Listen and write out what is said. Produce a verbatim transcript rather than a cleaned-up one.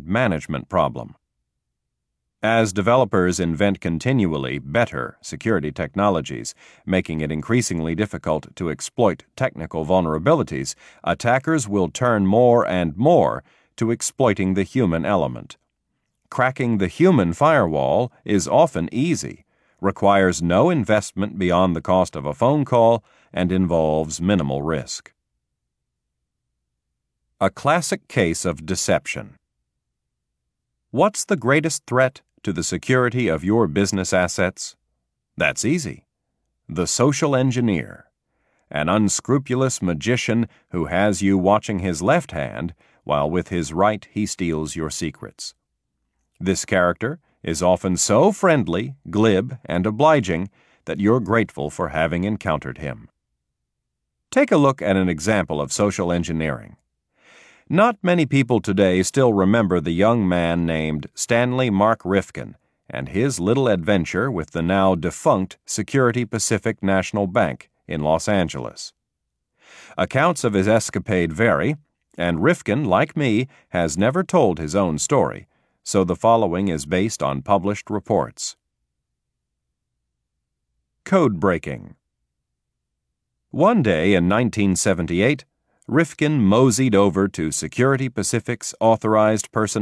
management problem. As developers invent continually better security technologies, making it increasingly difficult to exploit technical vulnerabilities, attackers will turn more and more to exploiting the human element. Cracking the human firewall is often easy, requires no investment beyond the cost of a phone call, and involves minimal risk. A classic case of deception. What's the greatest threat to the security of your business assets? That's easy. The social engineer, an unscrupulous magician who has you watching his left hand while with his right he steals your secrets. This character is often so friendly, glib, and obliging that you're grateful for having encountered him. Take a look at an example of social engineering. Not many people today still remember the young man named Stanley Mark Rifkin and his little adventure with the now defunct Security Pacific National Bank in Los Angeles. Accounts of his escapade vary, and Rifkin, like me, has never told his own story, so the following is based on published reports. Code breaking. One day in nineteen seventy-eight, Rifkin moseyed over to Security Pacific's authorized personnel